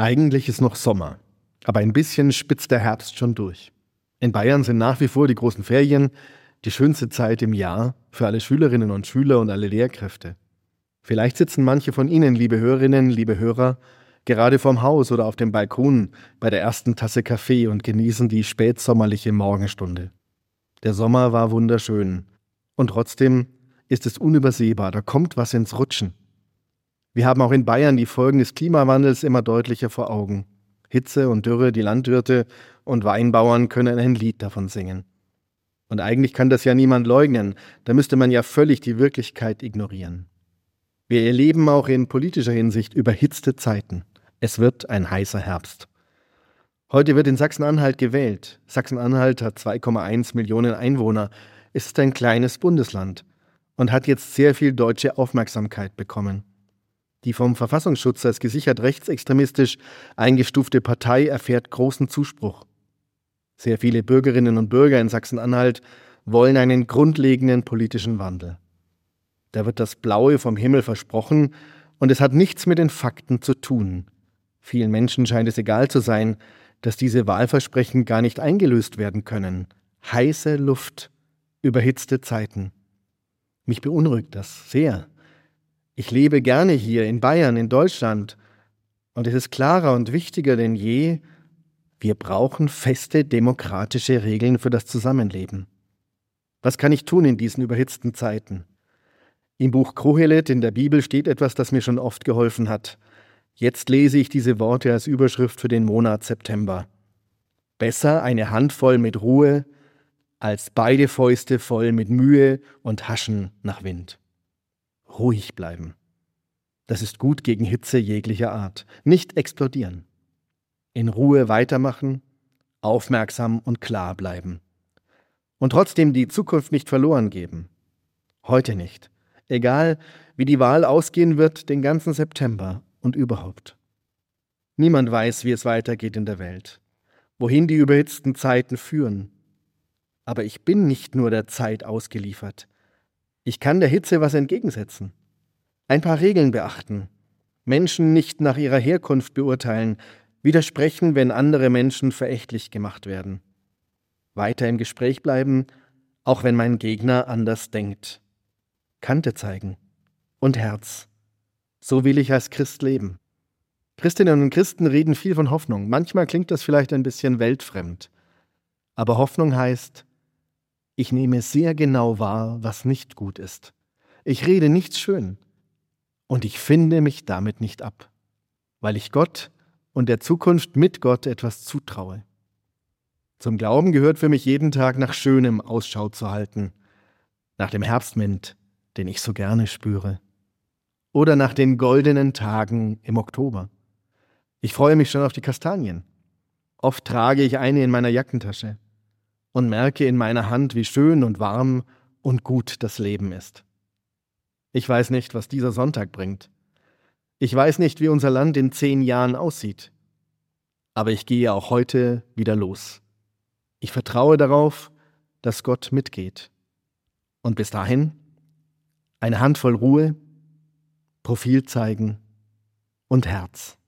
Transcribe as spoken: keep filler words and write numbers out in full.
Eigentlich ist noch Sommer, aber ein bisschen spitzt der Herbst schon durch. In Bayern sind nach wie vor die großen Ferien die schönste Zeit im Jahr für alle Schülerinnen und Schüler und alle Lehrkräfte. Vielleicht sitzen manche von Ihnen, liebe Hörerinnen, liebe Hörer, gerade vorm Haus oder auf dem Balkon bei der ersten Tasse Kaffee und genießen die spätsommerliche Morgenstunde. Der Sommer war wunderschön und trotzdem ist es unübersehbar, da kommt was ins Rutschen. Wir haben auch in Bayern die Folgen des Klimawandels immer deutlicher vor Augen. Hitze und Dürre, die Landwirte und Weinbauern können ein Lied davon singen. Und eigentlich kann das ja niemand leugnen, da müsste man ja völlig die Wirklichkeit ignorieren. Wir erleben auch in politischer Hinsicht überhitzte Zeiten. Es wird ein heißer Herbst. Heute wird in Sachsen-Anhalt gewählt. Sachsen-Anhalt hat zwei Komma eins Millionen Einwohner. Es ist ein kleines Bundesland und hat jetzt sehr viel deutsche Aufmerksamkeit bekommen. Die vom Verfassungsschutz als gesichert rechtsextremistisch eingestufte Partei erfährt großen Zuspruch. Sehr viele Bürgerinnen und Bürger in Sachsen-Anhalt wollen einen grundlegenden politischen Wandel. Da wird das Blaue vom Himmel versprochen und es hat nichts mit den Fakten zu tun. Vielen Menschen scheint es egal zu sein, dass diese Wahlversprechen gar nicht eingelöst werden können. Heiße Luft, überhitzte Zeiten. Mich beunruhigt das sehr. Ich lebe gerne hier in Bayern, in Deutschland. Und es ist klarer und wichtiger denn je, wir brauchen feste demokratische Regeln für das Zusammenleben. Was kann ich tun in diesen überhitzten Zeiten? Im Buch Kohelet in der Bibel steht etwas, das mir schon oft geholfen hat. Jetzt lese ich diese Worte als Überschrift für den Monat September. Besser eine Handvoll mit Ruhe, als beide Fäuste voll mit Mühe und Haschen nach Wind. Ruhig bleiben. Das ist gut gegen Hitze jeglicher Art. Nicht explodieren. In Ruhe weitermachen, aufmerksam und klar bleiben. Und trotzdem die Zukunft nicht verloren geben. Heute nicht. Egal, wie die Wahl ausgehen wird, den ganzen September und überhaupt. Niemand weiß, wie es weitergeht in der Welt, wohin die überhitzten Zeiten führen. Aber ich bin nicht nur der Zeit ausgeliefert. Ich kann der Hitze was entgegensetzen. Ein paar Regeln beachten. Menschen nicht nach ihrer Herkunft beurteilen. Widersprechen, wenn andere Menschen verächtlich gemacht werden. Weiter im Gespräch bleiben, auch wenn mein Gegner anders denkt. Kante zeigen. Und Herz. So will ich als Christ leben. Christinnen und Christen reden viel von Hoffnung. Manchmal klingt das vielleicht ein bisschen weltfremd. Aber Hoffnung heißt, ich nehme sehr genau wahr, was nicht gut ist. Ich rede nichts schön. Und ich finde mich damit nicht ab, weil ich Gott und der Zukunft mit Gott etwas zutraue. Zum Glauben gehört für mich jeden Tag nach Schönem Ausschau zu halten. Nach dem Herbstwind, den ich so gerne spüre. Oder nach den goldenen Tagen im Oktober. Ich freue mich schon auf die Kastanien. Oft trage ich eine in meiner Jackentasche und merke in meiner Hand, wie schön und warm und gut das Leben ist. Ich weiß nicht, was dieser Sonntag bringt. Ich weiß nicht, wie unser Land in zehn Jahren aussieht. Aber ich gehe auch heute wieder los. Ich vertraue darauf, dass Gott mitgeht. Und bis dahin eine Handvoll Ruhe, Profil zeigen und Herz.